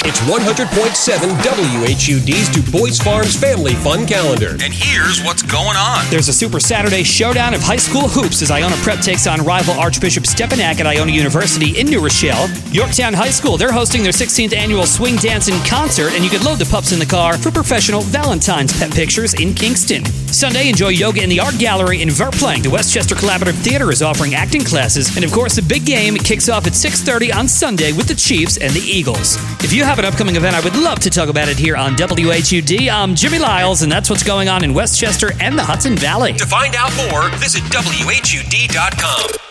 It's 100.7 WHUD's Du Bois Farms Family Fun Calendar. And here's what's going on. There's a Super Saturday showdown of high school hoops as Iona Prep takes on rival Archbishop Stepanak at Iona University in New Rochelle. Yorktown High School, they're hosting their 16th annual Swing Dancing Concert, and you can load the pups in the car for professional Valentine's pet pictures in Kingston. Sunday, enjoy yoga in the Art Gallery in Verplank. The Westchester Collaborative Theater is offering acting classes, and of course, the big game kicks off at 6:30 on Sunday with the Chiefs and the Eagles. If you have an upcoming event, I would love to talk about it here on WHUD. I'm Jimmy Lyles, and that's what's going on in Westchester and the Hudson Valley. To find out more, visit WHUD.com.